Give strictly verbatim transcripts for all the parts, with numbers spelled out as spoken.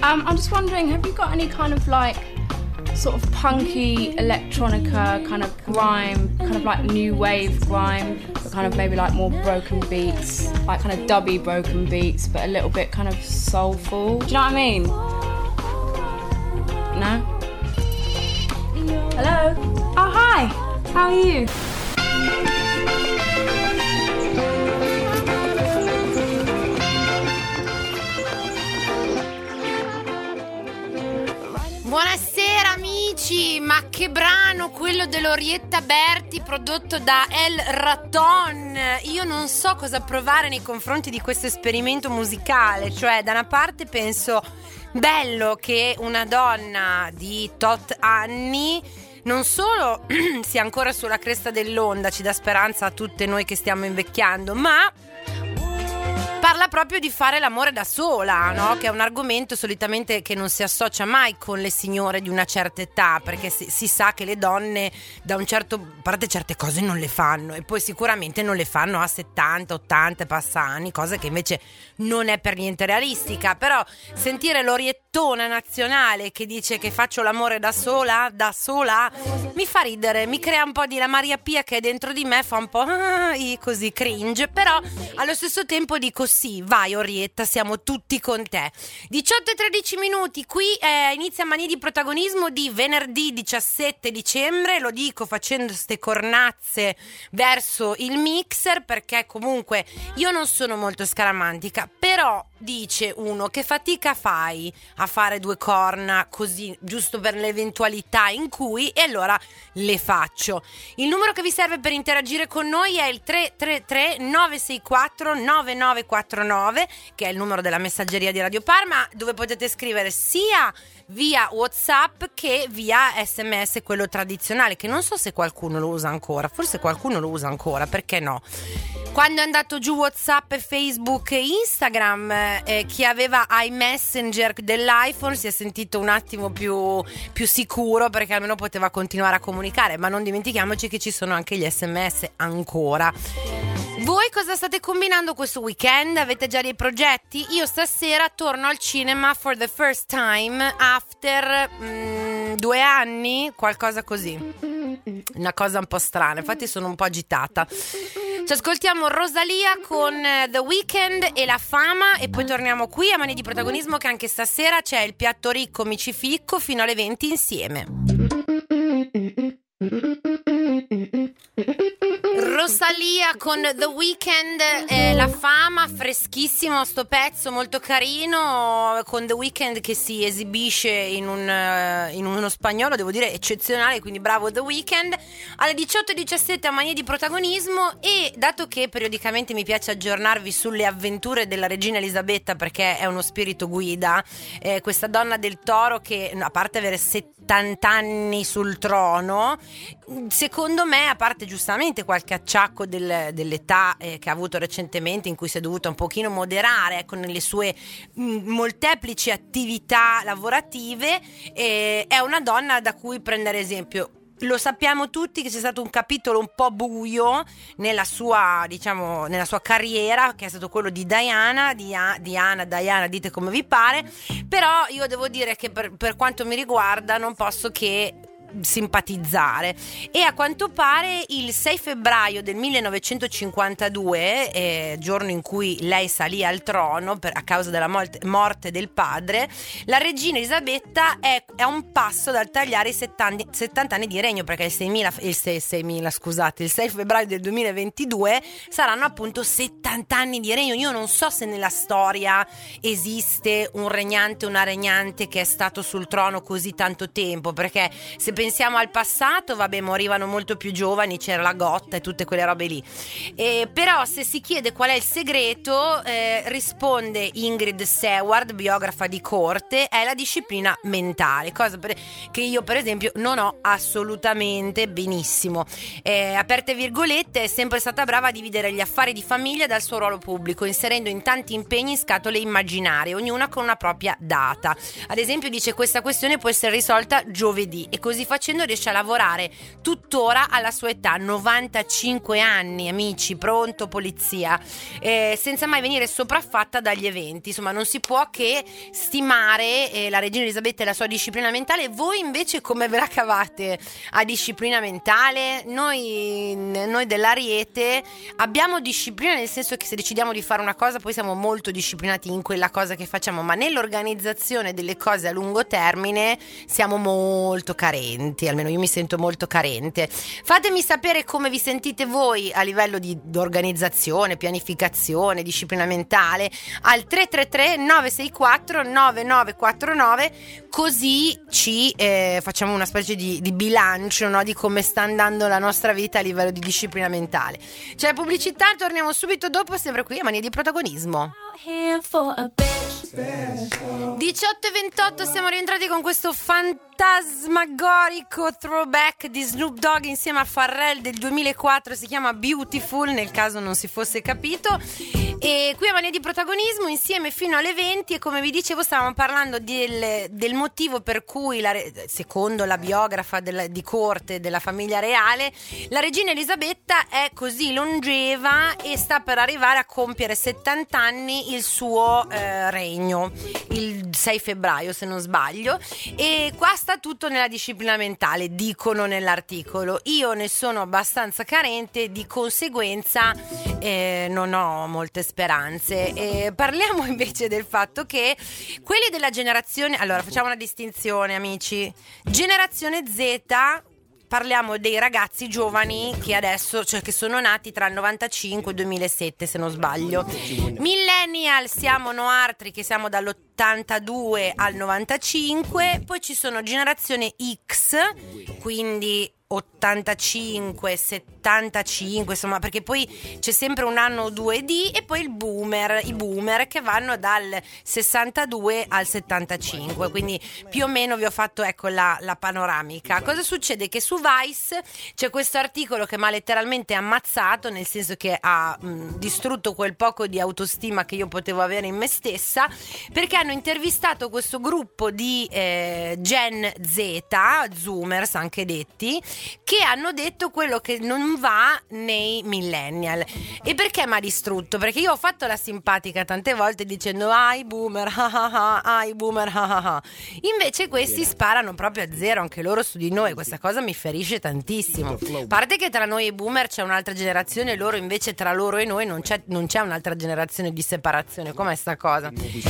Um, I'm just wondering, have you got any kind of like sort of punky electronica, kind of grime, kind of like new wave grime, but kind of maybe like more broken beats, like kind of dubby broken beats, but a little bit kind of soulful. Do you know what I mean? No? Hello? Oh, hi! How are you? Buonasera amici, ma che brano quello dell'Orietta Berti prodotto da El Raton. Io non so cosa provare nei confronti di questo esperimento musicale, cioè da una parte penso bello che una donna di tot anni non solo sia ancora sulla cresta dell'onda, ci dà speranza a tutte noi che stiamo invecchiando, ma parla proprio di fare l'amore da sola, no? Che è un argomento solitamente che non si associa mai con le signore di una certa età, perché si, si sa che le donne da un certo a parte certe cose non le fanno, e poi sicuramente non le fanno a settanta, ottanta passa anni, cosa che invece non è per niente realistica. Però sentire l'oriettona nazionale che dice che faccio l'amore da sola, da sola, mi fa ridere, mi crea un po' di la Maria Pia che è dentro di me, fa un po' così cringe, però allo stesso tempo dico sì, vai Orietta, siamo tutti con te. diciotto e tredici minuti, qui eh, inizia Manie di protagonismo di venerdì diciassette dicembre, lo dico facendo ste cornazze verso il mixer, perché comunque io non sono molto scaramantica, però dice uno che fatica fai a fare due corna così, giusto per l'eventualità in cui, e allora le faccio. Il numero che vi serve per interagire con noi è il tre tre tre nove sei quattro nove nove quattro nove, che è il numero della messaggeria di Radio Parma, dove potete scrivere sia via WhatsApp che via sms, quello tradizionale, che non so se qualcuno lo usa ancora, forse qualcuno lo usa ancora, perché no? Quando è andato giù WhatsApp, Facebook e Instagram, eh, chi aveva iMessenger dell'iPhone si è sentito un attimo più, più sicuro, perché almeno poteva continuare a comunicare, ma non dimentichiamoci che ci sono anche gli sms ancora. Voi cosa state combinando questo weekend? Avete già dei progetti? Io stasera torno al cinema for the first time after mm, due anni, qualcosa così, una cosa un po' strana, infatti sono un po' agitata. Ci ascoltiamo Rosalia con The Weeknd e La Fama, e poi torniamo qui a Manie di protagonismo, che anche stasera c'è il piatto ricco mi ci ficco fino alle venti insieme. Rosalia con The Weeknd e La Fama, freschissimo sto pezzo, molto carino, con The Weeknd che si esibisce in, un, in uno spagnolo, devo dire eccezionale, quindi bravo The Weeknd. Alle diciotto e diciassette a Manie di protagonismo, e dato che periodicamente mi piace aggiornarvi sulle avventure della regina Elisabetta, perché è uno spirito guida, eh, questa donna del toro che, a parte avere settanta anni sul trono, secondo me, a parte giustamente qualche acciacco del, dell'età eh, che ha avuto recentemente, in cui si è dovuta un pochino moderare, ecco, nelle sue mh, molteplici attività lavorative, eh, è una donna da cui prendere esempio. Lo sappiamo tutti che c'è stato un capitolo un po' buio nella sua, diciamo, nella sua carriera, che è stato quello di Diana, di Diana, Diana, dite come vi pare, però io devo dire che per, per quanto mi riguarda non posso che simpatizzare. E a quanto pare il sei febbraio del millenovecentocinquantadue, eh, giorno in cui lei salì al trono per, a causa della morte, morte del padre, la regina Elisabetta è, è a un passo dal tagliare i settanta, settanta anni di regno, perché il seimila, il sei, seimila, scusate, il sei febbraio del duemilaventidue saranno appunto settanta anni di regno. Io non so se nella storia esiste un regnante, una regnante che è stato sul trono così tanto tempo, perché se pensiamo al passato, vabbè, morivano molto più giovani, c'era la gotta e tutte quelle robe lì, eh, però se si chiede qual è il segreto, eh, risponde Ingrid Seward, biografa di corte, è la disciplina mentale, cosa per, che io per esempio non ho assolutamente benissimo. Eh, aperte virgolette, è sempre stata brava a dividere gli affari di famiglia dal suo ruolo pubblico, inserendo in tanti impegni in scatole immaginarie, ognuna con una propria data. Ad esempio dice: questa questione può essere risolta giovedì, e così facendo riesce a lavorare tuttora alla sua età, novantacinque anni, amici, pronto polizia, eh, senza mai venire sopraffatta dagli eventi. Insomma, non si può che stimare eh, la regina Elisabetta e la sua disciplina mentale. Voi invece come ve la cavate a disciplina mentale? Noi, noi dell'Ariete abbiamo disciplina, nel senso che se decidiamo di fare una cosa poi siamo molto disciplinati in quella cosa che facciamo, ma nell'organizzazione delle cose a lungo termine siamo molto carenti, almeno io mi sento molto carente. Fatemi sapere come vi sentite voi a livello di organizzazione, pianificazione, disciplina mentale al tre tre tre nove sei quattro nove nove quattro nove, così ci eh, facciamo una specie di, di bilancio, no, di come sta andando la nostra vita a livello di disciplina mentale. C'è pubblicità, torniamo subito dopo, sempre qui a Mania di Protagonismo. diciotto e ventotto, siamo rientrati con questo fantasmagorico throwback di Snoop Dogg insieme a Pharrell del duemilaquattro, si chiama Beautiful, nel caso non si fosse capito. E qui a Mania di Protagonismo insieme fino alle venti, e come vi dicevo stavamo parlando del, del motivo per cui la, secondo la biografa del, di corte della famiglia reale, la regina Elisabetta è così longeva e sta per arrivare a compiere settanta anni il suo eh, regno, il sei febbraio se non sbaglio, e qua sta tutto nella disciplina mentale, dicono nell'articolo. Io ne sono abbastanza carente, di conseguenza eh, non ho molte speranze. E parliamo invece del fatto che quelli della generazione, allora facciamo una distinzione, amici, generazione Z, parliamo dei ragazzi giovani che adesso, cioè che sono nati tra il novantacinque e il duemilasette se non sbaglio. Millennial siamo noi altri che siamo dall'ottantadue al novantacinque, poi ci sono generazione X, quindi ottantacinque, settantacinque, insomma, perché poi c'è sempre un anno o due di, e poi il boomer, i boomer che vanno dal sessantadue al settantacinque, quindi più o meno vi ho fatto, ecco, la, la panoramica. Cosa succede? Che su Vice c'è questo articolo che mi ha letteralmente ammazzato, nel senso che ha mh, distrutto quel poco di autostima che io potevo avere in me stessa, perché hanno intervistato questo gruppo di eh, Gen Z, Zoomers anche detti, che hanno detto quello che non va nei millennial. E perché mi ha distrutto? Perché io ho fatto la simpatica tante volte dicendo ah i boomer, ah ah ah, ah i boomer, ah ah ah. Invece questi sparano proprio a zero anche loro su di noi, questa cosa mi ferisce tantissimo. A parte che tra noi e i boomer c'è un'altra generazione, loro invece tra loro e noi non c'è, non c'è un'altra generazione di separazione. Com'è sta cosa?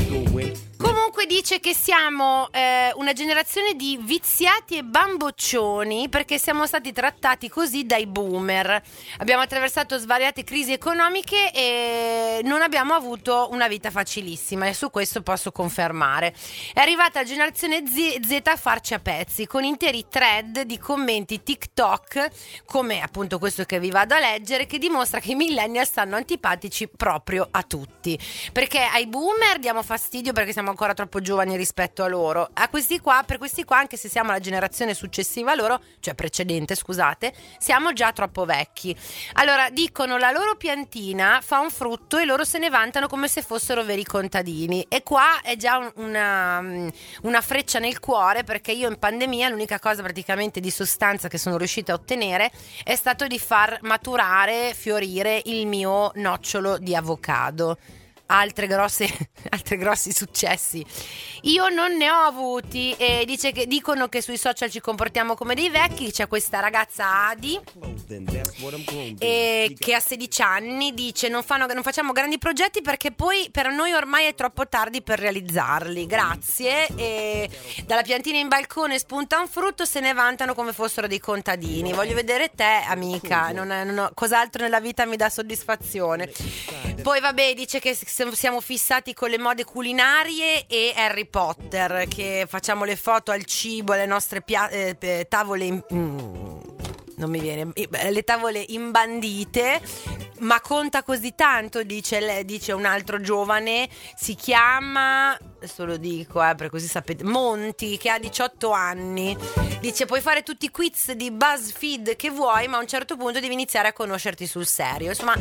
Comunque dice che siamo eh, una generazione di viziati e bamboccioni, perché siamo stati trattati così dai boomer. Abbiamo attraversato svariate crisi economiche e non abbiamo avuto una vita facilissima, e su questo posso confermare. È arrivata la generazione Z, Z a farci a pezzi, con interi thread di commenti TikTok, come appunto questo che vi vado a leggere, che dimostra che i millennial stanno antipatici proprio a tutti, perché ai boomer diamo fastidio perché siamo ancora troppo giovani rispetto a loro. A questi qua, per questi qua, anche se siamo la generazione successiva a loro, cioè precedente, scusate, siamo già troppo vecchi. Allora dicono la loro piantina fa un frutto e loro se ne vantano come se fossero veri contadini, e qua è già un, una, una freccia nel cuore, perché io in pandemia l'unica cosa praticamente di sostanza che sono riuscita a ottenere è stato di far maturare, fiorire il mio nocciolo di avocado. Altre grosse, altri grossi successi io non ne ho avuti, e dice che dicono che sui social ci comportiamo come dei vecchi. C'è questa ragazza Adi e, che ha sedici anni, dice non, fanno, non facciamo grandi progetti perché poi per noi ormai è troppo tardi per realizzarli, grazie. E dalla piantina in balcone spunta un frutto, se ne vantano come fossero dei contadini. Voglio vedere te, amica, non, non ho, cos'altro nella vita mi dà soddisfazione. Poi vabbè, dice che siamo fissati con le mode culinarie e Harry Potter, che facciamo le foto al cibo, alle nostre pia- eh, tavole in- mm, non mi viene le tavole imbandite. Ma conta così tanto, dice, dice un altro giovane, si chiama, adesso lo dico eh, per così sapete, Monti, che ha diciotto anni. Dice puoi fare tutti i quiz di BuzzFeed che vuoi, ma a un certo punto devi iniziare a conoscerti sul serio. Insomma,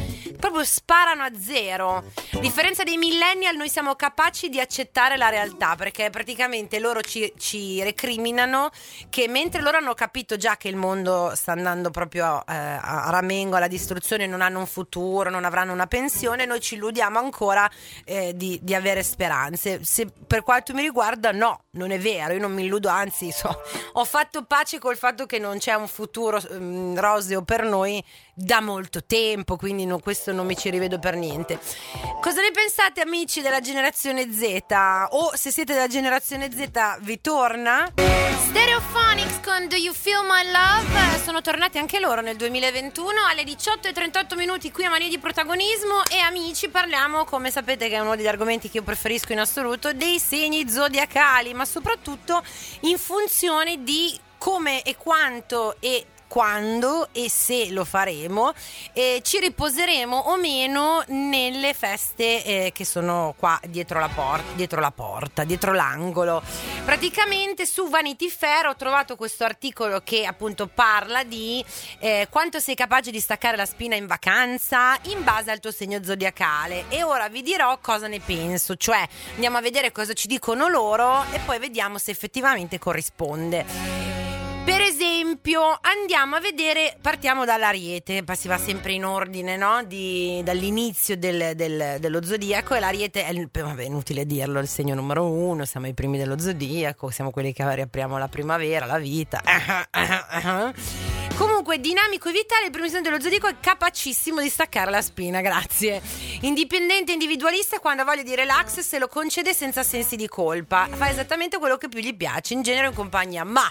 proprio sparano a zero. A differenza dei millennial, noi siamo capaci di accettare la realtà, perché praticamente loro ci, ci recriminano che mentre loro hanno capito già che il mondo sta andando proprio eh, a ramengo, alla distruzione, non hanno un futuro, non avranno una pensione, noi ci illudiamo ancora eh, di, di avere speranze. Se per quanto mi riguarda, no, non è vero, io non mi illudo, anzi so, ho fatto pace col fatto che non c'è un futuro um, roseo per noi da molto tempo, quindi no, questo non mi ci rivedo per niente. Cosa ne pensate, amici della generazione Z? O se siete della generazione Z, vi torna? Stereophonics con Do You Feel My Love sono tornati anche loro nel duemilaventuno alle diciotto e trentotto minuti qui a Mania di Protagonismo. E amici, parliamo, come sapete che è uno degli argomenti che io preferisco in assoluto, dei segni zodiacali, ma soprattutto in funzione di come e quanto e quando e se lo faremo eh, ci riposeremo o meno nelle feste eh, che sono qua dietro la porta, dietro la porta, dietro l'angolo. Praticamente su Vanity Fair ho trovato questo articolo che appunto parla di eh, quanto sei capace di staccare la spina in vacanza in base al tuo segno zodiacale, e ora vi dirò cosa ne penso, cioè andiamo a vedere cosa ci dicono loro e poi vediamo se effettivamente corrisponde. Per esempio, andiamo a vedere, partiamo dall'Ariete, si va sempre in ordine, no? Di, dall'inizio del, del, dello zodiaco, e l'Ariete è, vabbè, inutile dirlo, il segno numero uno, siamo i primi dello zodiaco, siamo quelli che riapriamo la primavera, la vita. Comunque, dinamico e vitale, il primo segno dello zodiaco è capacissimo di staccare la spina, grazie. Indipendente e individualista, quando ha voglia di relax se lo concede senza sensi di colpa, fa esattamente quello che più gli piace, in genere in compagnia, ma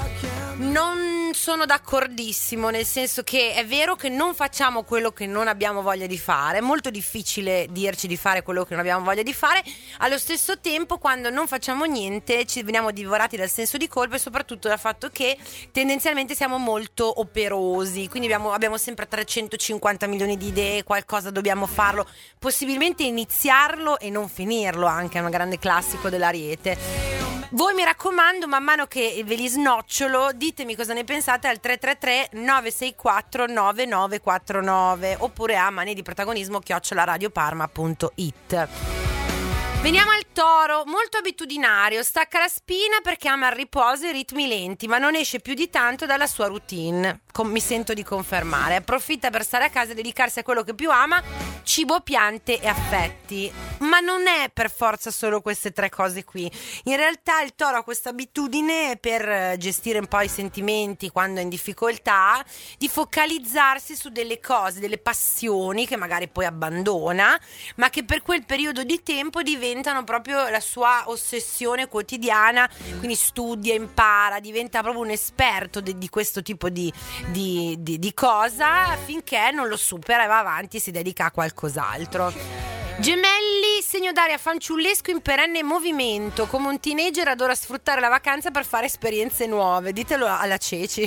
non sono d'accordissimo, nel senso che è vero che non facciamo quello che non abbiamo voglia di fare, è molto difficile dirci di fare quello che non abbiamo voglia di fare, allo stesso tempo quando non facciamo niente ci veniamo divorati dal senso di colpa e soprattutto dal fatto che tendenzialmente siamo molto operosi, quindi abbiamo, abbiamo sempre trecentocinquanta milioni di idee, qualcosa dobbiamo farlo, possibilmente iniziarlo e non finirlo, anche è un grande classico dell'Ariete. Voi, mi raccomando, man mano che ve li snocciolo, ditemi cosa ne pensate al tre tre tre nove sei quattro nove nove quattro nove oppure a maniediprotagonismo chiocciola radioparma punto it. Veniamo al Toro, molto abitudinario, stacca la spina perché ama il riposo e i ritmi lenti, ma non esce più di tanto dalla sua routine, Com- mi sento di confermare. Approfitta per stare a casa e dedicarsi a quello che più ama, cibo, piante e affetti. Ma non è per forza solo queste tre cose qui. In realtà il Toro ha questa abitudine, per gestire un po' i sentimenti quando è in difficoltà, di focalizzarsi su delle cose, delle passioni che magari poi abbandona, ma che per quel periodo di tempo diventano proprio la sua ossessione quotidiana, quindi studia, impara, diventa proprio un esperto de- di questo tipo di, di, di, di cosa, finché non lo supera e va avanti e si dedica a qualcos'altro. Gemelli, segno d'aria fanciullesco in perenne movimento, come un teenager adora sfruttare la vacanza per fare esperienze nuove, ditelo alla Ceci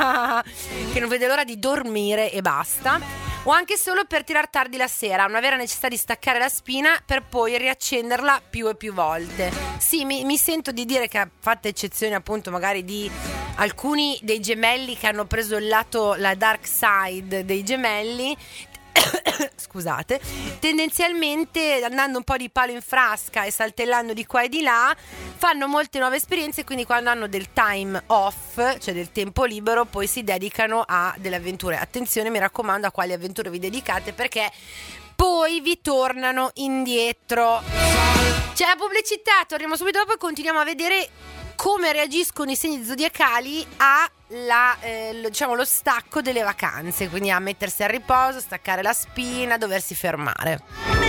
che non vede l'ora di dormire e basta, o anche solo per tirar tardi la sera, ha una vera necessità di staccare la spina per poi riaccenderla più e più volte. Sì, mi, mi sento di dire che, fatte eccezione appunto magari di alcuni dei gemelli che hanno preso il lato, la dark side dei gemelli, scusate, tendenzialmente andando un po' di palo in frasca e saltellando di qua e di là fanno molte nuove esperienze, quindi quando hanno del time off, cioè del tempo libero, poi si dedicano a delle avventure. Attenzione, mi raccomando, a quali avventure vi dedicate, perché poi vi tornano indietro. C'è la pubblicità, torniamo subito dopo e continuiamo a vedere come reagiscono i segni zodiacali a la, eh, lo, diciamo, lo stacco delle vacanze, quindi a mettersi a riposo, staccare la spina, doversi fermare.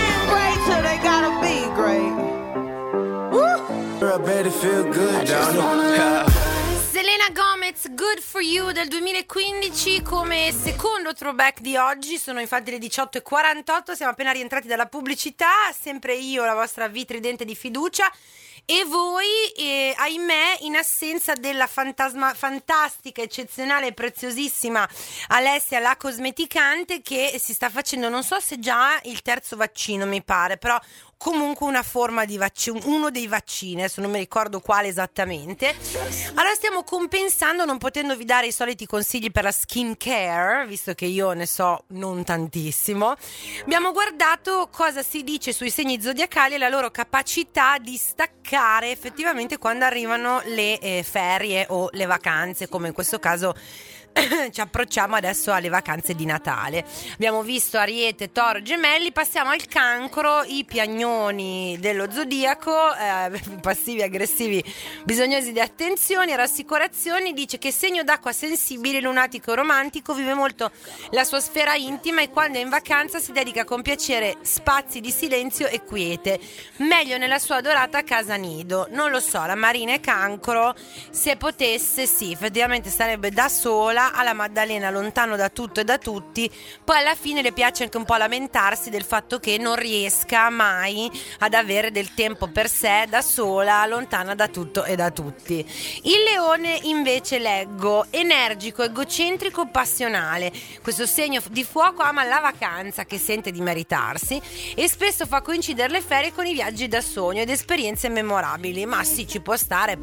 Selena Gomez, Good For You del duemilaquindici come secondo throwback di oggi. Sono infatti le diciotto e quarantotto, siamo appena rientrati dalla pubblicità, sempre io, la vostra vitridente di fiducia. E voi, eh, ahimè, in assenza della fantasma, fantastica, eccezionale e preziosissima Alessia la cosmeticante, che si sta facendo, non so se già il terzo vaccino mi pare, però comunque una forma di vaccino, uno dei vaccini, adesso non mi ricordo quale esattamente. Allora stiamo compensando non potendovi dare i soliti consigli per la skin care, visto che io ne so non tantissimo. Abbiamo guardato cosa si dice sui segni zodiacali e la loro capacità di staccare effettivamente quando arrivano le eh, ferie o le vacanze, come in questo caso ci approcciamo adesso alle vacanze di Natale. Abbiamo visto Ariete, Toro, Gemelli, passiamo al Cancro, i piagnoni dello zodiaco, eh, passivi, aggressivi, bisognosi di attenzioni e rassicurazioni. Dice che segno d'acqua sensibile, lunatico e romantico, vive molto la sua sfera intima e quando è in vacanza si dedica con piacere spazi di silenzio e quiete, meglio nella sua adorata casa nido. Non lo so, la Marina è Cancro, se potesse sì, effettivamente sarebbe da sola alla Maddalena, lontano da tutto e da tutti. Poi alla fine le piace anche un po' lamentarsi del fatto che non riesca mai ad avere del tempo per sé, da sola, lontana da tutto e da tutti. Il Leone invece leggo energico, egocentrico, passionale. Questo segno di fuoco ama la vacanza che sente di meritarsi e spesso fa coincidere le ferie con i viaggi da sogno ed esperienze memorabili. Ma sì, ci può stare,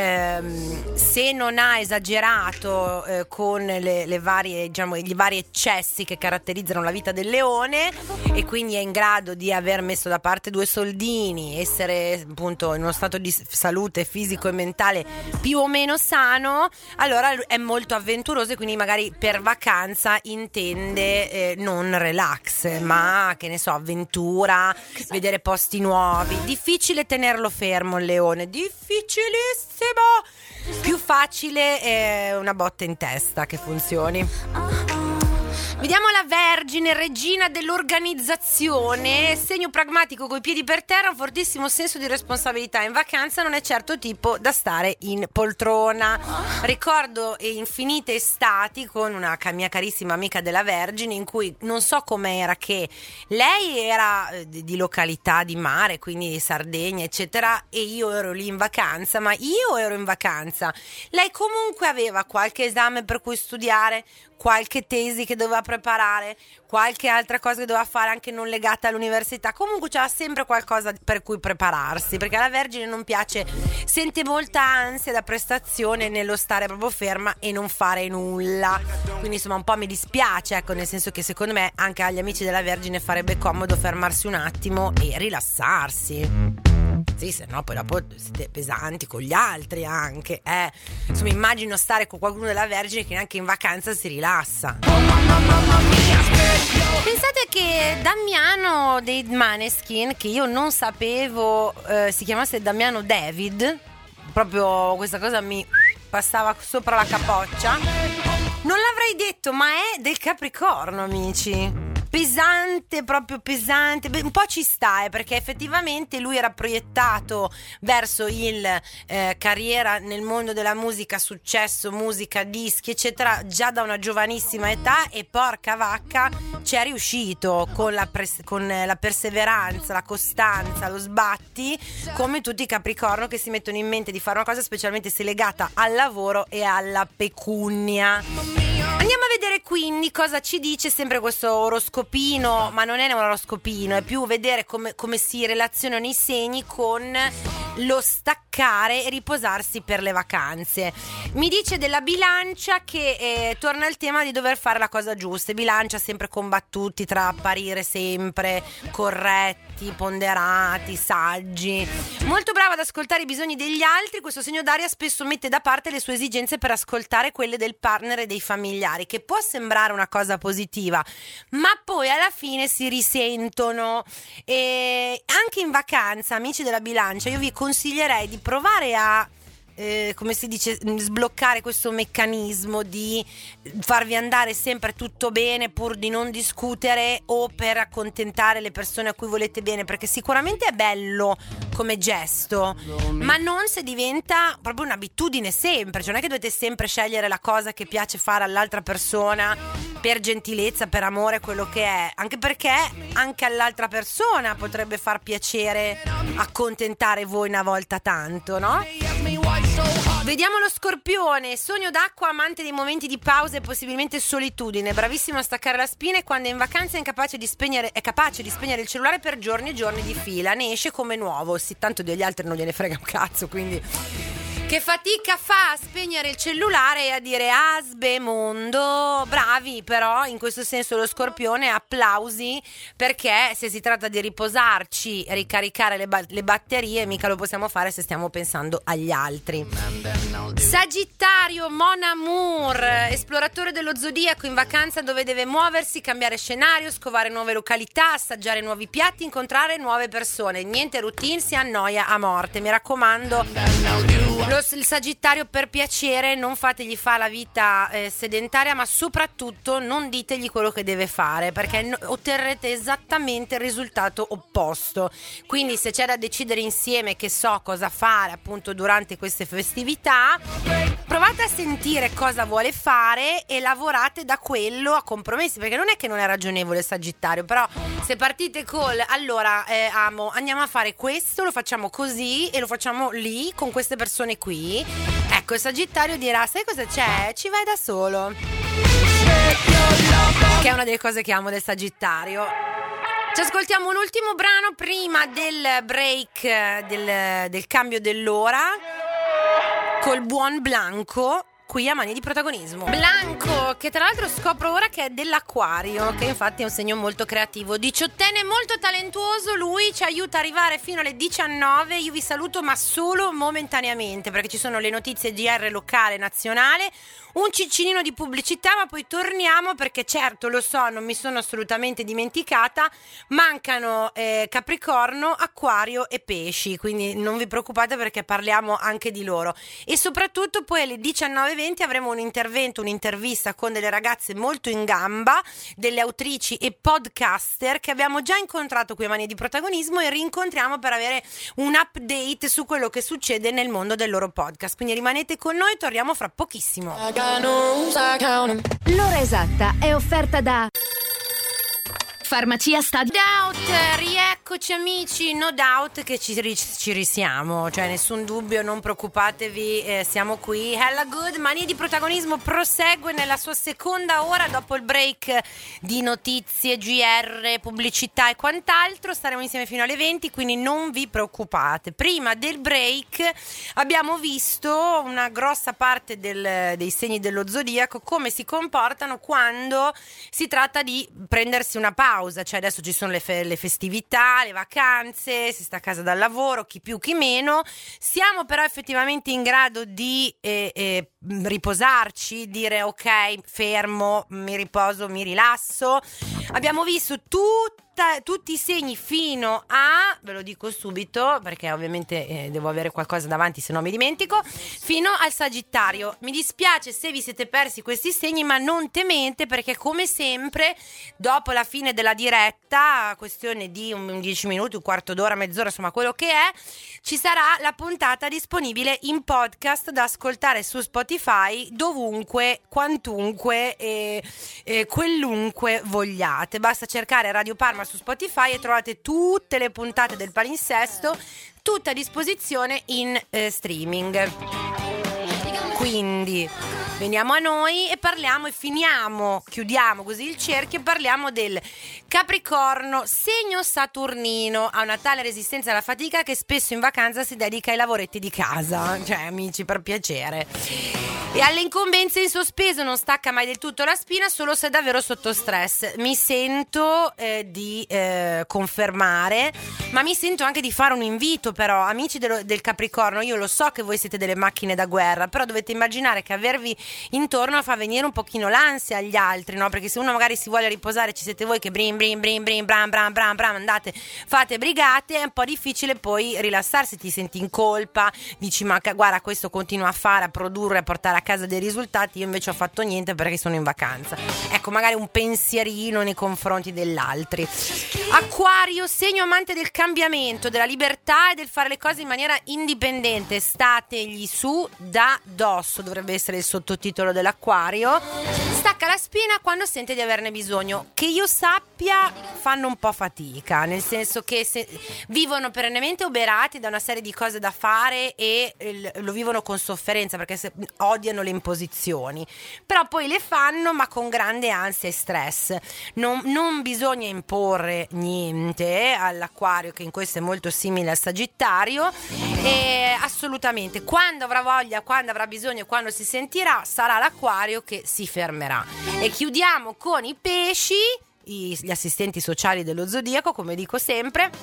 ehm, se non ha esagerato eh, con le, le varie, diciamo, gli vari eccessi che caratterizzano la vita del leone, e quindi è in grado di aver messo da parte due soldini, essere appunto in uno stato di salute fisico e mentale più o meno sano, allora è molto avventuroso e quindi magari per vacanza intende eh, non relax, ma che ne so, avventura, vedere posti nuovi. Difficile tenerlo fermo il leone, difficilissimo. Più facile è una botta in testa che funzioni. Vediamo la Vergine, regina dell'organizzazione, segno pragmatico coi piedi per terra, un fortissimo senso di responsabilità. In vacanza non è certo tipo da stare in poltrona. Ricordo infinite estati con una mia carissima amica della Vergine in cui non so com'era, che lei era di località di mare, quindi Sardegna eccetera, e io ero lì in vacanza, ma io ero in vacanza. Lei comunque aveva qualche esame per cui studiare, qualche tesi che doveva preparare, qualche altra cosa che doveva fare anche non legata all'università. Comunque c'era sempre qualcosa per cui prepararsi, perché alla Vergine non piace, sente molta ansia da prestazione nello stare proprio ferma e non fare nulla. Quindi insomma un po' mi dispiace, ecco, nel senso che secondo me anche agli amici della Vergine farebbe comodo fermarsi un attimo e rilassarsi. Sì, se no poi dopo siete pesanti con gli altri anche, eh. Insomma, immagino stare con qualcuno della Vergine che neanche in vacanza si rilassa. Pensate che Damiano dei Maneskin, che io non sapevo eh, si chiamasse Damiano David, proprio questa cosa mi passava sopra la capoccia, non l'avrei detto, ma è del Capricorno, amici. Pesante, proprio pesante. Beh, un po' ci sta, eh, perché effettivamente lui era proiettato verso il eh, carriera nel mondo della musica, successo, musica, dischi eccetera, già da una giovanissima età, e porca vacca ci è riuscito con la, pres- con la perseveranza, la costanza, lo sbatti, come tutti i Capricorno che si mettono in mente di fare una cosa, specialmente se legata al lavoro e alla pecunia. Andiamo a vedere quindi cosa ci dice sempre questo oroscopino, ma non è un oroscopino, è più vedere come, come si relazionano i segni con lo staccare e riposarsi per le vacanze. Mi dice della Bilancia che eh, torna il tema di dover fare la cosa giusta. Bilancia sempre combattuti tra apparire sempre corretti, ponderati, saggi, molto bravo ad ascoltare i bisogni degli altri. Questo segno d'aria spesso mette da parte le sue esigenze per ascoltare quelle del partner e dei familiari, che può sembrare una cosa positiva, ma poi alla fine si risentono. E anche in vacanza, amici della Bilancia, io vi consiglierei di provare a Eh, come si dice, sbloccare questo meccanismo di farvi andare sempre tutto bene pur di non discutere, o per accontentare le persone a cui volete bene, perché sicuramente è bello come gesto, ma non se diventa proprio un'abitudine sempre. Cioè non è che dovete sempre scegliere la cosa che piace fare all'altra persona per gentilezza, per amore, quello che è, anche perché anche all'altra persona potrebbe far piacere accontentare voi una volta tanto, no? Vediamo lo Scorpione, sogno d'acqua, amante dei momenti di pausa e possibilmente solitudine, bravissimo a staccare la spina e quando è in vacanza è incapace di spegnere, è capace di spegnere il cellulare per giorni e giorni di fila, ne esce come nuovo, sì, tanto degli altri non gliene frega un cazzo, quindi che fatica fa a spegnere il cellulare e a dire asbe mondo, bravi, però in questo senso lo Scorpione, applausi, perché se si tratta di riposarci, ricaricare le, ba- le batterie, mica lo possiamo fare se stiamo pensando agli altri. Sagittario, Mon Amour, esploratore dello zodiaco in vacanza dove deve muoversi, cambiare scenario, scovare nuove località, assaggiare nuovi piatti, incontrare nuove persone, niente routine, si annoia a morte, mi raccomando. Lo, il Sagittario, per piacere non fategli fare la vita eh, sedentaria, ma soprattutto non ditegli quello che deve fare, perché no, otterrete esattamente il risultato opposto. Quindi se c'è da decidere insieme, che so cosa fare appunto durante queste festività, provate a sentire cosa vuole fare e lavorate da quello a compromessi, perché non è che non è ragionevole il Sagittario, però se partite col allora eh, amo, andiamo a fare questo, lo facciamo così e lo facciamo lì con queste persone qui, ecco il Sagittario dirà sai cosa c'è? Ci vai da solo, che è una delle cose che amo del Sagittario. Ci ascoltiamo un ultimo brano prima del break del, del cambio dell'ora col buon Blanco qui a Mani di Protagonismo. Blanco, che tra l'altro scopro ora che è dell'Acquario, che infatti è un segno molto creativo, diciottenne molto talentuoso, lui ci aiuta ad arrivare fino alle diciannove. Io vi saluto ma solo momentaneamente, perché ci sono le notizie G R locale, nazionale, un ciccinino di pubblicità, ma poi torniamo perché certo, lo so, non mi sono assolutamente dimenticata, mancano eh, Capricorno, Acquario e Pesci, quindi non vi preoccupate perché parliamo anche di loro. E soprattutto poi alle diciannove e venti avremo un intervento, un'intervista con delle ragazze molto in gamba, delle autrici e podcaster che abbiamo già incontrato qui a Mani di Protagonismo e rincontriamo per avere un update su quello che succede nel mondo del loro podcast. Quindi rimanete con noi, torniamo fra pochissimo. L'ora esatta è offerta da Farmacia Stadio. Doubt, rieccoci amici, no doubt che ci, ci risiamo, cioè nessun dubbio, non preoccupatevi, eh, siamo qui. Hella Good, Mani di Protagonismo prosegue nella sua seconda ora dopo il break di notizie, G R, pubblicità e quant'altro. Staremo insieme fino alle venti, quindi non vi preoccupate. Prima del break abbiamo visto una grossa parte del, dei segni dello zodiaco, come si comportano quando si tratta di prendersi una pausa. Cioè adesso ci sono le, fe- le festività, le vacanze, si sta a casa dal lavoro, chi più chi meno. Siamo però effettivamente in grado di eh, eh, riposarci, dire ok, fermo, mi riposo, mi rilasso. Abbiamo visto tutta, tutti i segni fino a, ve lo dico subito perché ovviamente eh, devo avere qualcosa davanti se no mi dimentico, fino al Sagittario. Mi dispiace se vi siete persi questi segni, ma non temete perché come sempre dopo la fine della diretta, questione di un dieci minuti, un quarto d'ora, mezz'ora, insomma quello che è, ci sarà la puntata disponibile in podcast da ascoltare su Spotify dovunque, quantunque e, e quellunque vogliate. Basta cercare Radio Parma su Spotify e trovate tutte le puntate del palinsesto, tutte a disposizione in eh, streaming. Quindi veniamo a noi e parliamo e finiamo, chiudiamo così il cerchio e parliamo del Capricorno, segno saturnino, ha una tale resistenza alla fatica che spesso in vacanza si dedica ai lavoretti di casa, cioè amici, per piacere. E alle incombenze in sospeso, non stacca mai del tutto la spina, solo se è davvero sotto stress. Mi sento eh, di eh, confermare, ma mi sento anche di fare un invito però, amici del, del Capricorno, io lo so che voi siete delle macchine da guerra, però dovete immaginare che avervi intorno fa venire un pochino l'ansia agli altri, no? Perché se uno magari si vuole riposare, ci siete voi che brin brin brin brin bram bram bram bram andate, fate brigate, è un po' difficile poi rilassarsi, ti senti in colpa, dici ma guarda questo continua a fare, a produrre, a portare a casa dei risultati, io invece ho fatto niente perché sono in vacanza. Ecco, magari un pensierino nei confronti dell'altri. Acquario, segno amante del cambiamento, della libertà e del fare le cose in maniera indipendente, stategli su da dosso, dovrebbe essere il sottotitolo dell'Acquario. stacca la spina quando sente di averne bisogno. Che io sappia fanno un po' fatica, nel senso che se, vivono perennemente uberati da una serie di cose da fare e eh, lo vivono con sofferenza perché se, odiano le imposizioni, però poi le fanno ma con grande ansia e stress. Non, non bisogna imporre niente all'acquario, che in questo è molto simile al Sagittario, e assolutamente quando avrà voglia, quando avrà bisogno, quando si sentirà, sarà l'acquario che si fermerà. E chiudiamo con i pesci, i, gli assistenti sociali dello zodiaco, come dico sempre,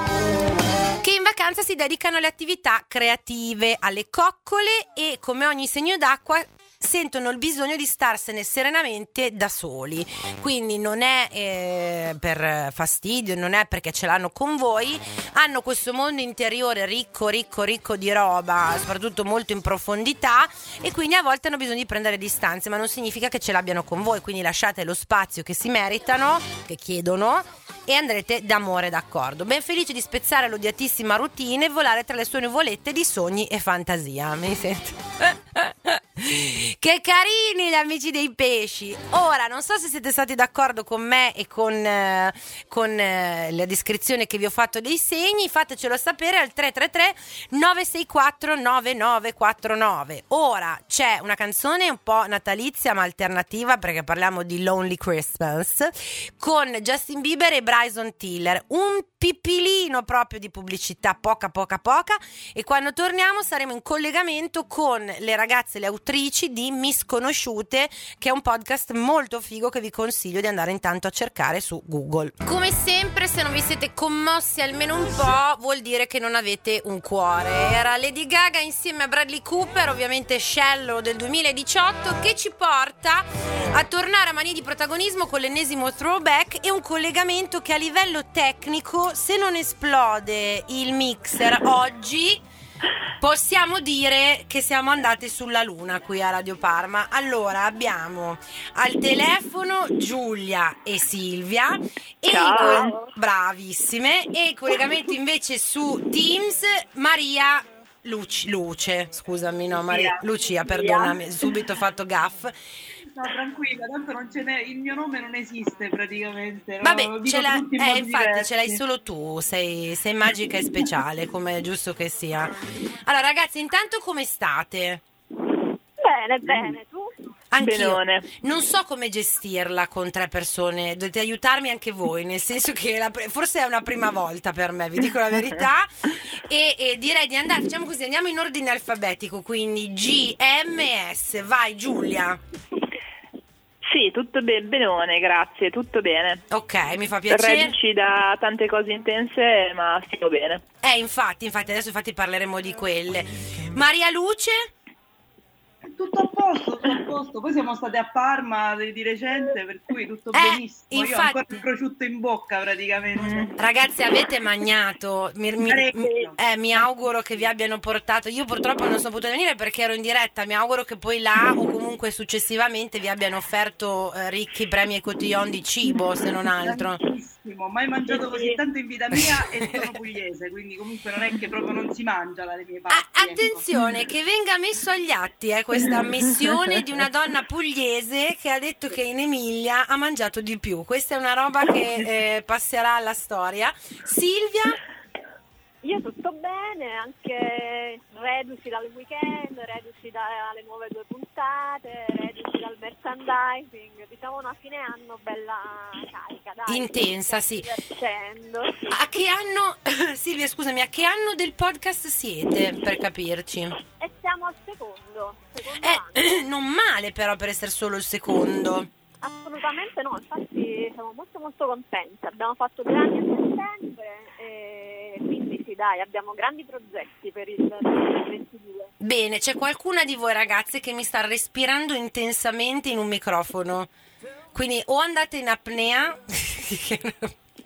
che in vacanza si dedicano alle attività creative, alle coccole, e come ogni segno d'acqua sentono il bisogno di starsene serenamente da soli. Quindi non è eh, per fastidio, non è perché ce l'hanno con voi, hanno questo mondo interiore ricco, ricco, ricco di roba, soprattutto molto in profondità, e quindi a volte hanno bisogno di prendere distanze, ma non significa che ce l'abbiano con voi, quindi lasciate lo spazio che si meritano, che chiedono, e andrete d'amore d'accordo. Ben felice di spezzare l'odiatissima routine e volare tra le sue nuvolette di sogni e fantasia. Mi sento... Che carini gli amici dei pesci. Ora non so se siete stati d'accordo con me e con, eh, con eh, la descrizione che vi ho fatto dei segni. Fatecelo sapere al tre tre tre nove sei quattro nove nove quattro nove. Ora c'è una canzone un po' natalizia ma alternativa, perché parliamo di Lonely Christmas, con Justin Bieber e Bryson Tiller, un pipilino proprio di pubblicità, poca poca poca, e quando torniamo saremo in collegamento con le ragazze, le autrici di Misconosciute, che è un podcast molto figo che vi consiglio di andare intanto a cercare su Google. Come sempre, se non vi siete commossi almeno un po', vuol dire che non avete un cuore. Era Lady Gaga insieme a Bradley Cooper, ovviamente Shallow del duemiladiciotto, che ci porta a tornare a manie di protagonismo con l'ennesimo throwback e un collegamento che a livello tecnico, se non esplode il mixer oggi, possiamo dire che siamo andate sulla luna qui a Radio Parma. Allora abbiamo al telefono Giulia e Silvia e Ciao. in, bravissime, e in collegamento invece su Teams Maria Luci, Luce, scusami, no Maria Lucia, perdonami, subito ho fatto gaff. No, tranquilla, tanto non ce n'è, il mio nome non esiste praticamente. No? Vabbè, Lo ce dico l'ha, tutti in eh, modi infatti diversi. ce l'hai solo tu, sei, sei magica e speciale, come è giusto che sia. Allora ragazzi, intanto come state? Bene, bene, tu? Anch'io. Benone. Non so come gestirla con tre persone, dovete aiutarmi anche voi, nel senso che la, forse è una prima volta per me, vi dico la verità, e, e direi di andare, facciamo così, andiamo in ordine alfabetico, quindi G, M, S, vai Giulia. Sì, tutto bene, benone, grazie, tutto bene. Ok, mi fa piacere. Reduci da tante cose intense, ma stiamo bene. Eh, infatti, infatti, adesso infatti parleremo di quelle. Maria Luce? Tutto a posto, tutto a posto. Poi siamo state a Parma di, di recente, per cui tutto Eh, benissimo. Io ho infatti. ancora il prosciutto in bocca praticamente. Ragazzi, avete magnato, mi, mi- mi- eh, mi auguro che vi abbiano portato, io purtroppo non sono potuta venire perché ero in diretta, mi auguro che poi là o comunque successivamente vi abbiano offerto eh, ricchi premi e cotillon di cibo, se non altro. Tantissimo, mai mangiato così tanto in vita mia e sono pugliese, quindi comunque non è che proprio non si mangia dalle mie parti. Ah, attenzione, che venga messo agli atti eh, questa ammissione di una donna pugliese che ha detto che in Emilia ha mangiato di più. Questa è una roba che eh, passerà alla storia. Silvia? Io tutto bene, anche reduci dal weekend, reduci dalle nuove due puntate, reduci dal merchandising, diciamo una fine anno bella carica, dai. Intensa, sì. Divertendo, sì. A che anno, Silvia scusami, a che anno del podcast siete, per capirci? E siamo al secondo, secondo Eh, anno. non male però per essere solo il secondo. Assolutamente no, infatti siamo molto molto contenti, abbiamo fatto due anni a settembre e quindi sì dai, abbiamo grandi progetti per il duemilaventidue. Bene, c'è qualcuna di voi ragazze che mi sta respirando intensamente in un microfono, quindi o andate in apnea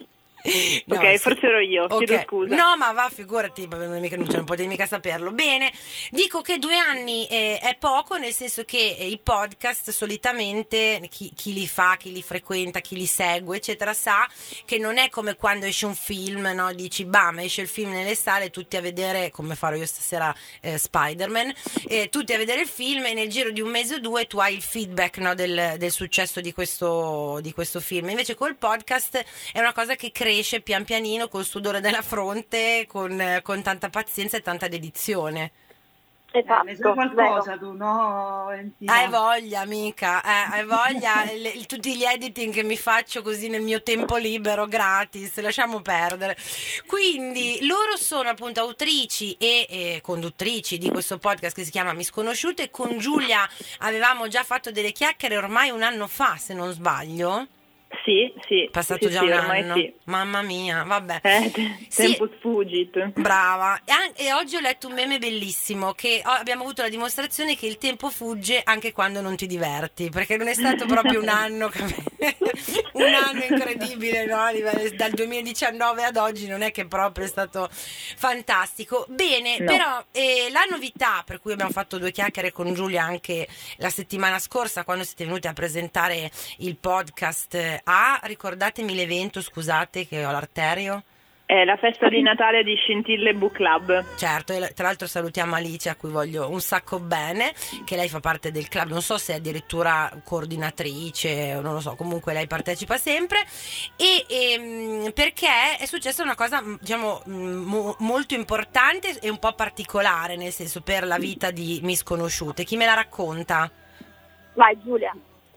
No, ok, sì. forse ero io, Okay. chiedo scusa. No, ma va, figurati, non mica- non potevi mica saperlo. Bene, dico che due anni eh, è poco, nel senso che eh, i podcast solitamente, chi, chi li fa, chi li frequenta, chi li segue, eccetera, sa che non è come quando esce un film, no? Dici, bam, esce il film nelle sale, tutti a vedere, come farò io stasera eh, Spider-Man, eh, tutti a vedere il film e nel giro di un mese o due tu hai il feedback, no, del, del successo di questo, di questo film. Invece col podcast è una cosa che cresce pian pianino col sudore della fronte, con, con tanta pazienza e tanta dedizione. Esatto, Eh, ne sai qualcosa vero. tu, no, Valentina? Hai voglia, amica, eh, hai voglia, le- il- tutti gli editing che mi faccio così nel mio tempo libero, gratis, lasciamo perdere. Quindi loro sono appunto autrici e, e conduttrici di questo podcast che si chiama Misconosciute. Con Giulia avevamo già fatto delle chiacchiere ormai un anno fa, se non sbaglio. Sì, sì. Passato sì, già sì, un ormai anno, sì. mamma mia, vabbè. Eh, te- Sì. tempo sfuggit. Brava. E, an- e oggi ho letto un meme bellissimo che oh, abbiamo avuto la dimostrazione che il tempo fugge anche quando non ti diverti, perché non è stato proprio un anno che- un anno incredibile, no? A livello- dal duemiladiciannove ad oggi non è che proprio è stato fantastico. Bene, No. però eh, la novità per cui abbiamo fatto due chiacchiere con Giulia anche la settimana scorsa quando siete venuti a presentare il podcast eh, a, ricordatemi l'evento, scusate che ho l'arterio. È la festa di Natale di Scintille Book Club. Certo, e tra l'altro salutiamo Alice a cui voglio un sacco bene, che lei fa parte del club, non so se è addirittura coordinatrice, non lo so, comunque lei partecipa sempre e, ehm, perché è successa una cosa diciamo mo- molto importante e un po' particolare, nel senso per la vita di Misconosciute. Chi me la racconta? Vai Giulia.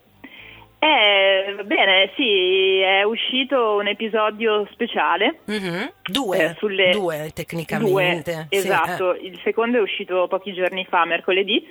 Eh, va bene, sì, è uscito un episodio speciale. Mhm. Due, Eh, sulle- due tecnicamente. Due, Sì, esatto, eh. il secondo è uscito pochi giorni fa, mercoledì,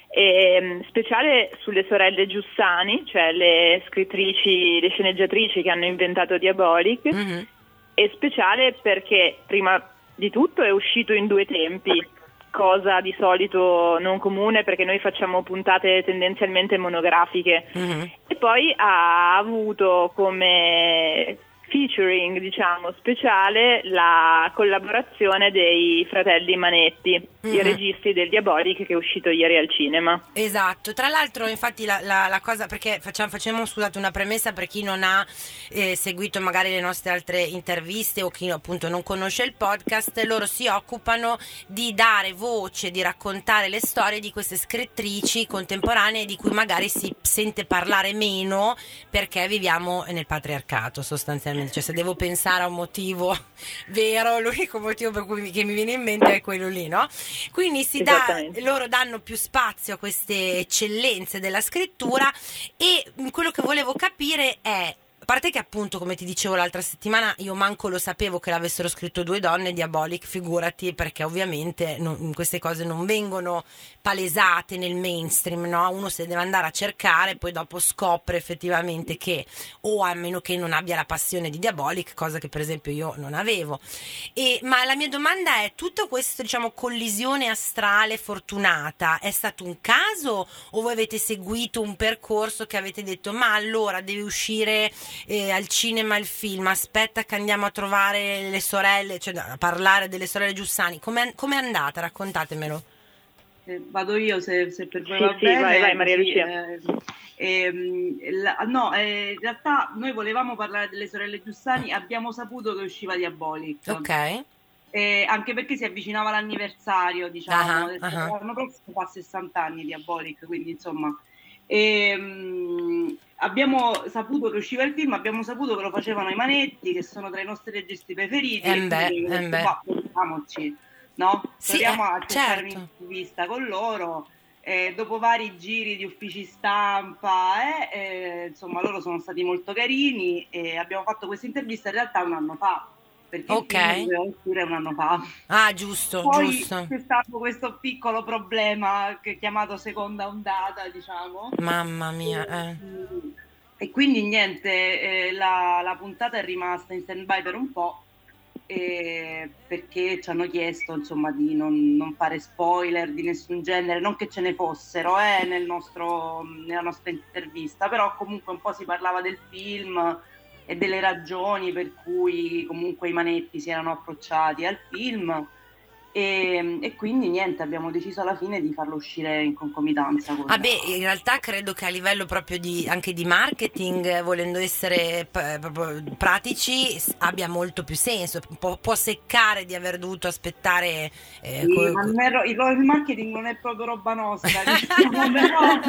e, speciale sulle sorelle Giussani, cioè le scrittrici, le sceneggiatrici che hanno inventato Diabolic, Mhm. e speciale perché prima di tutto è uscito in due tempi, cosa di solito non comune perché noi facciamo puntate tendenzialmente monografiche, Mhm. e poi ha avuto come featuring, diciamo, speciale la collaborazione dei fratelli Manetti, Mhm. i registi del Diabolic, che è uscito ieri al cinema. Esatto, tra l'altro infatti la, la- la cosa, perché facciamo, facciamo scusate una premessa per chi non ha eh, seguito magari le nostre altre interviste o chi appunto non conosce il podcast, loro si occupano di dare voce, di raccontare le storie di queste scrittrici contemporanee di cui magari si sente parlare meno perché viviamo nel patriarcato sostanzialmente, cioè se devo pensare a un motivo vero, l'unico motivo per cui mi, che mi viene in mente è quello lì, no? Quindi si dà, Esattamente. loro danno più spazio a queste eccellenze della scrittura e mh, quello che volevo capire è, a parte che appunto come ti dicevo l'altra settimana io manco lo sapevo che l'avessero scritto due donne, Diabolic, figurati, perché ovviamente non- queste cose non vengono palesate nel mainstream, no? Uno se deve andare a cercare poi dopo scopre effettivamente che, o a meno che non abbia la passione di Diabolic, cosa che per esempio io non avevo. E, ma la mia domanda è, tutto questo diciamo collisione astrale fortunata è stato un caso o voi avete seguito un percorso che avete detto ma allora deve uscire eh, al cinema il film, aspetta che andiamo a trovare le sorelle, cioè a parlare delle sorelle Giussani, come è andata? Raccontatemelo. Eh, vado io se, se per voi Sì, va sì, bene. vai, vai, Maria così, Lucia. eh, ehm, la- no, eh, in realtà noi volevamo parlare delle sorelle Giussani, abbiamo saputo che usciva Diabolic. Ok. Eh, anche perché si avvicinava l'anniversario, diciamo, Ah, adesso ah. l'anno prossimo fa sessanta anni Diabolic, quindi insomma ehm, abbiamo saputo che usciva il film, abbiamo saputo che lo facevano i Manetti, che sono tra i nostri registi preferiti, Eh e beh, quindi eh ho detto, beh. "Ma, proviamoci", no? Sì, Proviamo eh, a cercare certo. un'intervista con loro. Eh, dopo vari giri di uffici stampa, eh, eh, insomma, loro sono stati molto carini e abbiamo fatto questa intervista in realtà un anno fa, perché Ok. il film doveva uscire un anno fa. Ah, giusto, Poi giusto. c'è stato questo piccolo problema che è chiamato seconda ondata, diciamo. Mamma mia, eh. E quindi niente, eh, la, la puntata è rimasta in stand-by per un po', eh, perché ci hanno chiesto insomma di non, non fare spoiler di nessun genere, non che ce ne fossero eh, nel nostro, nella nostra intervista, però comunque un po' si parlava del film, e delle ragioni per cui comunque i Manetti si erano approcciati al film. E, e quindi niente, abbiamo deciso alla fine di farlo uscire in concomitanza con... Ah beh, in realtà credo che a livello proprio di anche di marketing, volendo essere p- proprio pratici, s- abbia molto più senso. Può, può seccare di aver dovuto aspettare eh, Sì, co- ma co- non è ro- il il marketing non è proprio roba nostra, diciamo, però...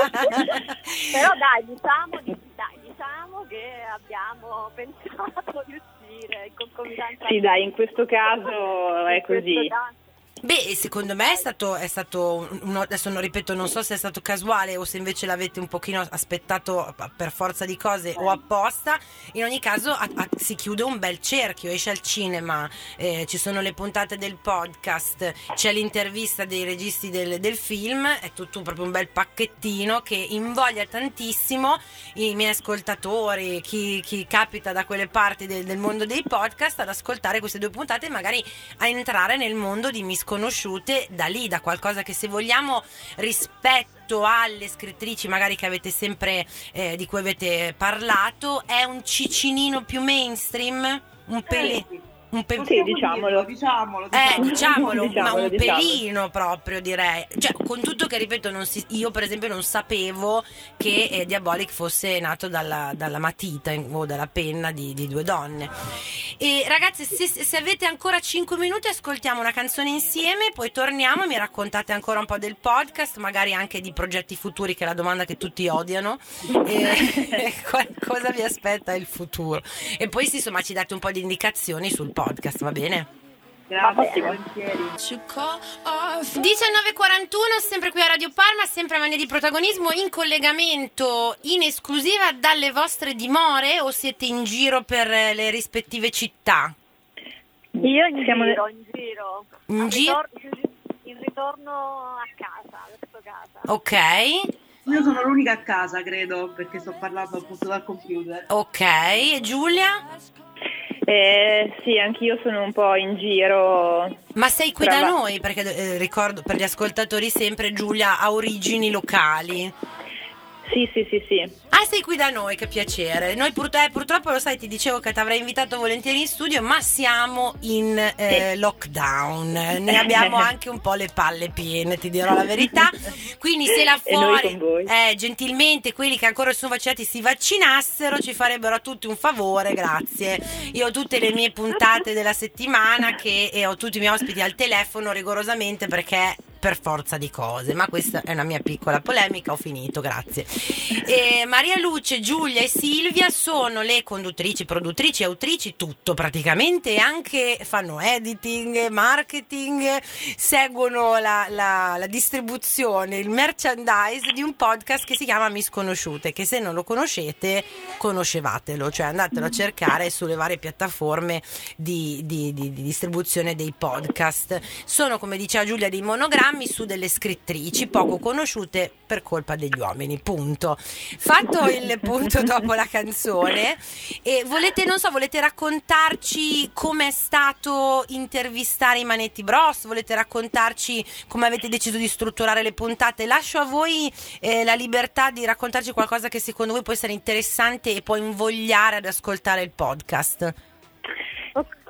Però dai, diciamo, dai, diciamo che abbiamo pensato di uscire in concomitanza. Sì, dai, in questo caso è in questo così. caso. Beh, secondo me è stato, è stato uno, adesso non ripeto, non so se è stato casuale o se invece l'avete un pochino aspettato per forza di cose o apposta. In ogni caso a, a, si chiude un bel cerchio, esce al cinema, eh, ci sono le puntate del podcast, c'è l'intervista dei registi del, del film, è tutto proprio un bel pacchettino che invoglia tantissimo i miei ascoltatori, chi, chi capita da quelle parti del, del mondo dei podcast ad ascoltare queste due puntate e magari a entrare nel mondo di Misconosciute da lì, da qualcosa che, se vogliamo, rispetto alle scrittrici magari che avete sempre eh, di cui avete parlato, è un cicinino più mainstream, un pelino. Eh, sì. Un pe- Sì, diciamolo. diciamolo, eh, diciamolo, Diciamolo, ma un diciamolo. pelino proprio, direi. Cioè, con tutto che, ripeto, non si, io per esempio non sapevo che eh, Diabolic fosse nato dalla, dalla matita in- o dalla penna di, di due donne. E ragazzi, se, se avete ancora cinque minuti, ascoltiamo una canzone insieme, poi torniamo e mi raccontate ancora un po' del podcast, magari anche di progetti futuri, che è la domanda che tutti odiano. E cosa vi aspetta il futuro? E poi sì, insomma, ci date un po' di indicazioni sul podcast, va bene? Grazie, volentieri. diciannove e quarantuno, sempre qui a Radio Parma, sempre a Mania di Protagonismo, in collegamento in esclusiva dalle vostre dimore, o siete in giro per le rispettive città? Io in Siamo giro, in giro. In Al giro? ritor- in ritorno a casa, verso casa. Ok, Io sono l'unica a casa, credo, perché sto parlando appunto dal computer. ok, e Giulia? Eh, sì, anch'io sono un po' in giro. Ma sei qui Brava. da noi? Perché eh, ricordo per gli ascoltatori sempre, Giulia ha origini locali. Sì, sì, sì, sì. Ah, sei qui da noi, che piacere. Noi pur- eh, purtroppo, lo sai, ti dicevo che ti avrei invitato volentieri in studio, ma siamo in eh, lockdown. Ne abbiamo anche un po' le palle piene, ti dirò la verità. Quindi se là E noi fuori, con voi. eh, gentilmente, quelli che ancora sono vaccinati si vaccinassero, ci farebbero a tutti un favore, grazie. Io ho tutte le mie puntate della settimana che, e ho tutti i miei ospiti al telefono rigorosamente, perché per forza di cose, ma questa è una mia piccola polemica, ho finito, grazie. E Maria Luce, Giulia e Silvia sono le conduttrici, produttrici, autrici, tutto praticamente, e anche fanno editing, marketing, seguono la, la, la distribuzione, il merchandise di un podcast che si chiama Misconosciute, che se non lo conoscete, conoscevatelo, cioè andatelo a cercare sulle varie piattaforme di, di, di, di distribuzione dei podcast. Sono, come diceva Giulia, dei monogrammi su delle scrittrici poco conosciute per colpa degli uomini, punto. Fatto il punto dopo la canzone, e volete, non so, volete raccontarci com'è stato intervistare i Manetti Bros? Volete raccontarci come avete deciso di strutturare le puntate? Lascio a voi eh, la libertà di raccontarci qualcosa che secondo voi può essere interessante e può invogliare ad ascoltare il podcast. Ok.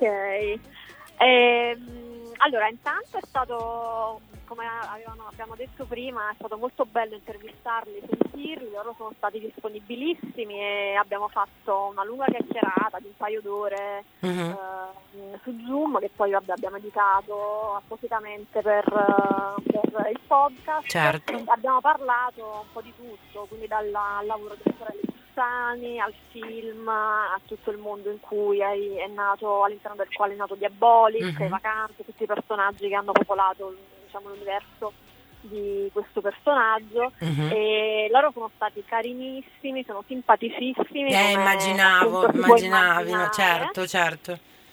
Ehm, allora, intanto è stato, come avevano, abbiamo detto prima, è stato molto bello intervistarli, sentirli, loro sono stati disponibilissimi e abbiamo fatto una lunga chiacchierata di un paio d'ore Mhm. eh, su Zoom, che poi vabbè, abbiamo editato appositamente per, eh, per il podcast. Certo. Abbiamo parlato un po' di tutto, quindi dal al lavoro delle sorelle Giussani, al film, a tutto il mondo in cui è, è nato, all'interno del quale è nato Diabolic, Mhm. le vacanze, tutti i personaggi che hanno popolato, diciamo, l'universo di questo personaggio. Mhm. E loro sono stati carinissimi, sono simpaticissimi. Eh, come immaginavo, appunto si può immaginavi, no, immaginare. certo, certo.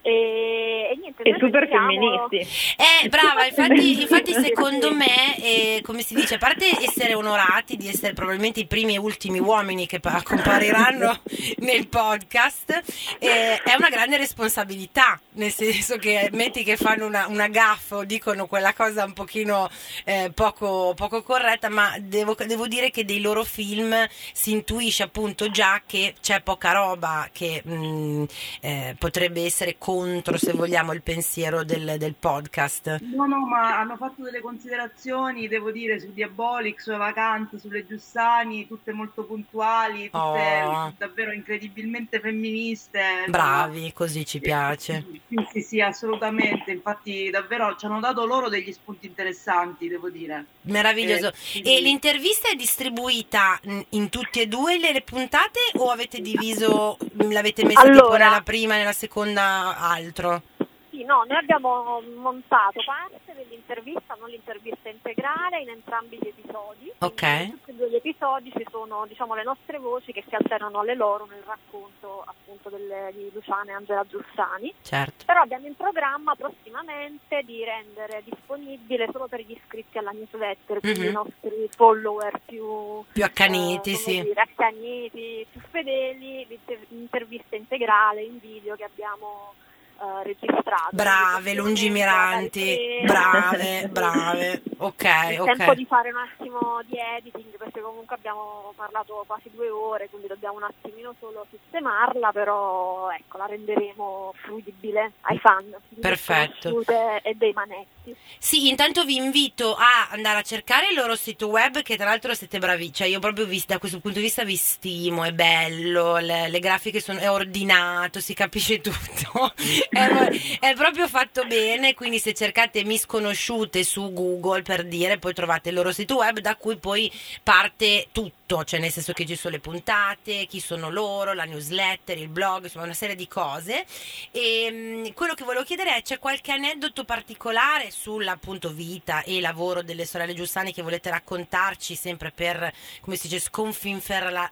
E, e niente, E noi super pensiamo- femministi. Eh, brava, infatti, infatti secondo me, eh, come si dice, a parte essere onorati di essere probabilmente i primi e ultimi uomini che pa- compariranno nel podcast, eh, è una grande responsabilità, nel senso che metti che fanno una, una gaffa o dicono quella cosa un pochino eh, poco, poco corretta, ma devo, devo dire che dei loro film si intuisce appunto già che c'è poca roba che mh, eh, potrebbe essere contro, se vogliamo, il pensiero del, del podcast. No, no, ma hanno fatto delle considerazioni, devo dire, su Diabolic, sulle vacanze, sulle Giussani, tutte molto puntuali, tutte Oh. davvero incredibilmente femministe. Bravi, così ci piace. Sì, sì, sì, assolutamente. Infatti, davvero ci hanno dato loro degli spunti interessanti, devo dire. Meraviglioso. Eh, sì. E l'intervista è distribuita mh, in tutte e due le, le puntate o avete diviso, mh, l'avete messa tipo Allora. nella prima e nella seconda altro? Sì, no, noi abbiamo montato parte dell'intervista, non l'intervista integrale, in entrambi gli episodi. Ok. Quindi in tutti e due gli episodi ci sono, diciamo, le nostre voci che si alternano alle loro nel racconto appunto delle, di Luciana e Angela Giussani. Certo. Però abbiamo in programma prossimamente di rendere disponibile solo per gli iscritti alla newsletter, quindi Mhm. i nostri follower più, Più accaniti, eh, come sì. dire, accaniti, più fedeli, l'inter- l'intervista integrale in video che abbiamo eh, registrato. Brave, Quindi, lungimiranti, da brave, brave. Ok, il tempo ok. di fare un attimo di editing, perché comunque abbiamo parlato quasi due ore, quindi dobbiamo un attimino solo sistemarla, però ecco, la renderemo fruibile ai fan di Perfetto. Sconosciute e dei manetti. Sì, intanto vi invito a andare a cercare il loro sito web, che tra l'altro siete bravi, cioè io proprio vi, da questo punto di vista vi stimo, è bello, le, le grafiche sono, è ordinato, si capisce tutto, è, è proprio fatto bene, quindi se cercate Misconosciute su Google, per dire, poi trovate il loro sito web da cui poi parte tutto, cioè nel senso che ci sono le puntate, chi sono loro, la newsletter, il blog, insomma una serie di cose. E mh, quello che volevo chiedere è: c'è qualche aneddoto particolare sull'appunto vita e lavoro delle sorelle Giussani che volete raccontarci, sempre per, come si dice, sconfinferla,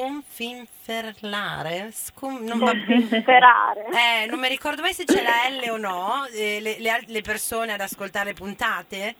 sconfinferlare? Scon- non va- Sperare. eh, non mi ricordo mai se c'è la L o no, eh, le, le, le persone ad ascoltare le puntate?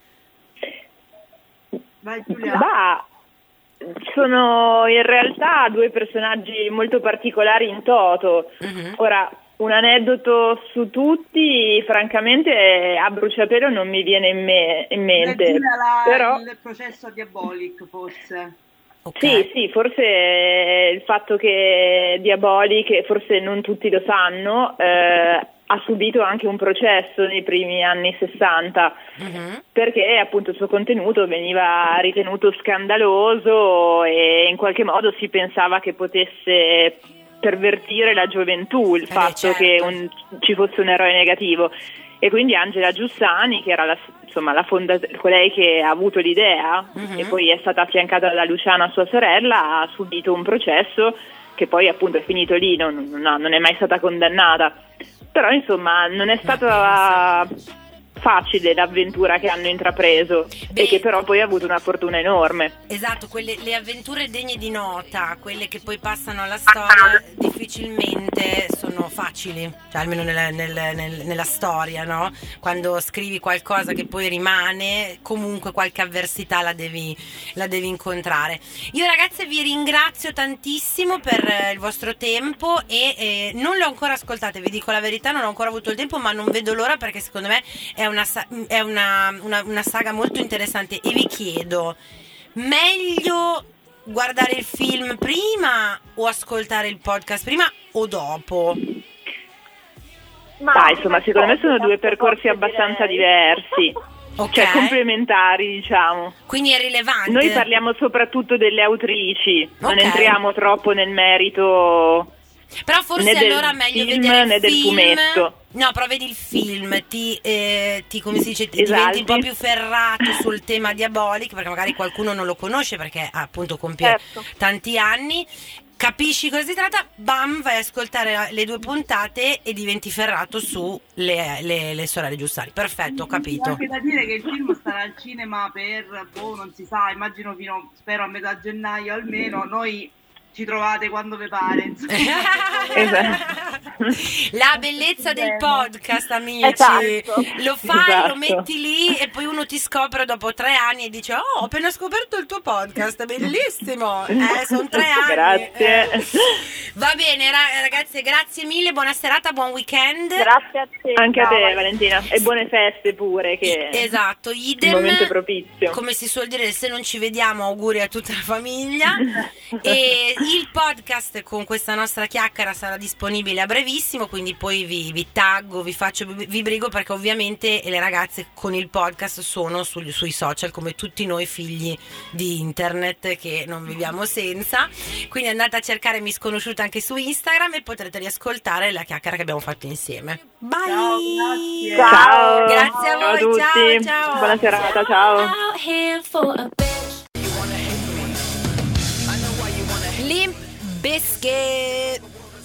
Vai Giulia. Bah, sono in realtà due personaggi molto particolari in toto. Mhm. Ora, un aneddoto su tutti, francamente, a bruciapelo non mi viene in, me- in mente. Eh, Giulia, la- Però, il processo a Diabolic, forse. Ok. sì, sì, forse il fatto che Diabolic, forse non tutti lo sanno, eh, ha subito anche un processo nei primi anni sessanta. Mhm. Perché appunto il suo contenuto veniva ritenuto scandaloso e in qualche modo si pensava che potesse pervertire la gioventù, il Eh, fatto certo. che un- ci fosse un eroe negativo. E quindi Angela Giussani, che era la, insomma, la fonda- colei che ha avuto l'idea Mhm. e poi è stata affiancata da Luciana, sua sorella, ha subito un processo che poi appunto è finito lì, non, non- non è mai stata condannata. Però insomma non è stata facile l'avventura che hanno intrapreso Beh, e che però poi ha avuto una fortuna enorme. esatto, quelle, le avventure degne di nota, quelle che poi passano alla storia, difficilmente sono facili, cioè almeno nella, nel- nel- nella storia, no? Quando scrivi qualcosa che poi rimane, comunque qualche avversità la devi, la devi incontrare. Io ragazze vi ringrazio tantissimo per eh, il vostro tempo e eh, non le ho ancora ascoltate, vi dico la verità, non ho ancora avuto il tempo, ma non vedo l'ora perché secondo me è una, sa- è una, una, una saga molto interessante e vi chiedo, meglio guardare il film prima o ascoltare il podcast prima o dopo? Ma Dai, insomma, secondo me sono due percorsi abbastanza diversi, Ok, cioè complementari, diciamo. quindi è rilevante. Noi parliamo soprattutto delle autrici, non Ok. entriamo troppo nel merito. Però forse né del allora meglio film, vedere il né del film. fumetto. No, però vedi il film, ti, eh, ti come si dice, ti Esalti. diventi un po' più ferrato sul tema Diabolic, perché magari qualcuno non lo conosce perché appunto compie Certo. tanti anni. Capisci cosa si tratta, bam, vai a ascoltare la- le due puntate e diventi ferrato su le, le, le sorelle Giussani. Perfetto, ho C'è capito. anche da dire che il film starà al cinema per, boh, non si sa, immagino fino, spero a metà gennaio almeno, noi ci trovate quando vi pare, insomma. Esatto. La bellezza del podcast, amici. Esatto. Lo fai, Esatto. lo metti lì e poi uno ti scopre dopo tre anni e dice: oh, ho appena scoperto il tuo podcast, bellissimo. Eh, sono tre anni. Grazie. Eh. Va bene, ra- ragazze, grazie mille, buona serata, buon weekend. Grazie a te. Anche a te, ciao. Valentina. E buone feste pure, che Esatto, il idem. momento è propizio. Come si suol dire, se non ci vediamo, auguri a tutta la famiglia. E il podcast con questa nostra chiacchiera sarà disponibile a brevissimo, quindi poi vi, vi taggo, vi faccio vi, vi brigo, perché ovviamente le ragazze con il podcast sono sugli, sui social, come tutti noi figli di internet che non viviamo senza. Quindi andate a cercare Misconosciuta anche su Instagram e potrete riascoltare la chiacchiera che abbiamo fatto insieme. Bye! Ciao, grazie. Ciao. Grazie a Ciao a voi, tutti. ciao, ciao. Buona serata, ciao. Out here for a bitch. Limp Bizkit.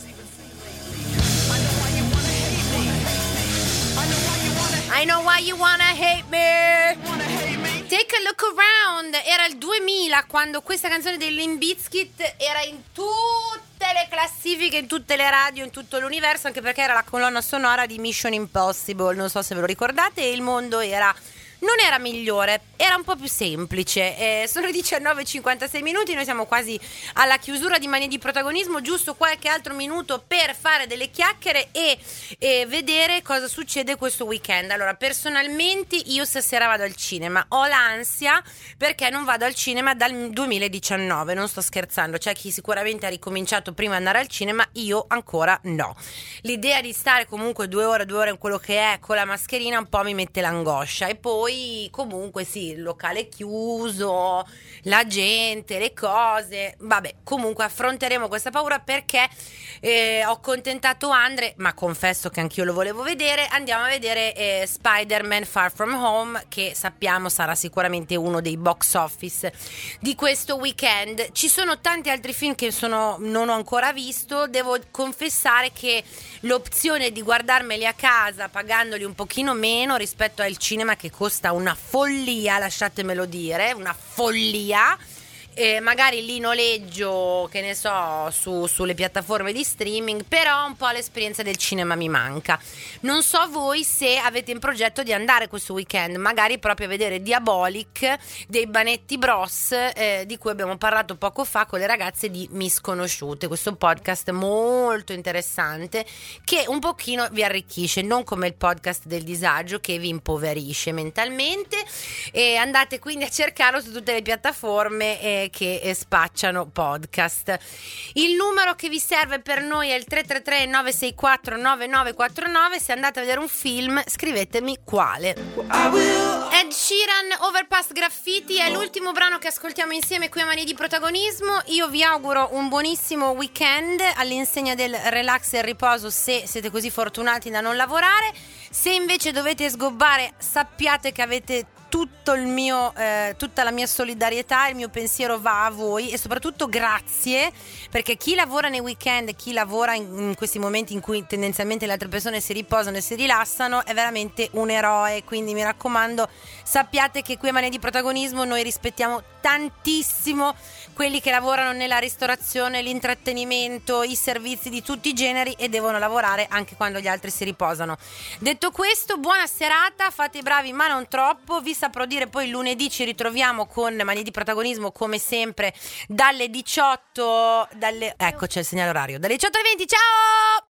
I know why you wanna hate me. Take a look around. Era il duemila quando questa canzone dei Limp Bizkit era in tutte le classifiche, in tutte le radio, in tutto l'universo, anche perché era la colonna sonora di Mission Impossible. Non so se ve lo ricordate. E il mondo era... non era migliore, era un po' più semplice. Eh, sono le diciannove e cinquantasei minuti, noi siamo quasi alla chiusura di Manie di Protagonismo, giusto qualche altro minuto per fare delle chiacchiere e, e vedere cosa succede questo weekend. Allora, personalmente io stasera vado al cinema, ho l'ansia perché non vado al cinema dal duemiladiciannove, non sto scherzando, c'è chi sicuramente ha ricominciato prima di andare al cinema, io ancora no. L'idea di stare comunque due ore, due ore in quello che è con la mascherina un po' mi mette l'angoscia, e poi comunque sì, il locale chiuso, la gente, le cose, vabbè, comunque affronteremo questa paura perché eh, ho accontentato Andre, ma confesso che anch'io lo volevo vedere. Andiamo a vedere eh, Spider-Man Far From Home, che sappiamo sarà sicuramente uno dei box office di questo weekend. Ci sono tanti altri film che sono, non ho ancora visto, devo confessare che l'opzione di guardarmeli a casa pagandoli un pochino meno rispetto al cinema, che costa una follia, lasciatemelo dire, una follia. Eh, magari lì noleggio, che ne so, su, sulle piattaforme di streaming, però un po' l'esperienza del cinema mi manca. Non so voi se avete in progetto di andare questo weekend, magari proprio a vedere Diabolic dei Banetti Bros, eh, di cui abbiamo parlato poco fa con le ragazze di Misconosciute, questo podcast molto interessante che un pochino vi arricchisce, non come il podcast del disagio che vi impoverisce mentalmente. E andate quindi a cercarlo su tutte le piattaforme eh, che spacciano podcast. Il numero che vi serve per noi è il tre tre tre nove sei quattro nove nove quattro nove. Se andate a vedere un film, scrivetemi quale. Ed Sheeran, Overpass Graffiti è l'ultimo brano che ascoltiamo insieme qui a Manie di Protagonismo. Io vi auguro un buonissimo weekend all'insegna del relax e il riposo, se siete così fortunati da non lavorare. Se invece dovete sgobbare, sappiate che avete tutto il mio, eh, tutta la mia solidarietà, il mio pensiero va a voi, e soprattutto grazie, perché chi lavora nei weekend, chi lavora in, in questi momenti in cui tendenzialmente le altre persone si riposano e si rilassano, è veramente un eroe. Quindi mi raccomando, sappiate che qui a Manie di Protagonismo noi rispettiamo tantissimo quelli che lavorano nella ristorazione, l'intrattenimento, i servizi di tutti i generi, e devono lavorare anche quando gli altri si riposano. Detto questo, buona serata, fate i bravi ma non troppo. Vi saprò dire poi lunedì ci ritroviamo con Manie di Protagonismo come sempre dalle diciotto, dalle, ecco c'è il segnale orario, dalle diciotto alle venti. Ciao!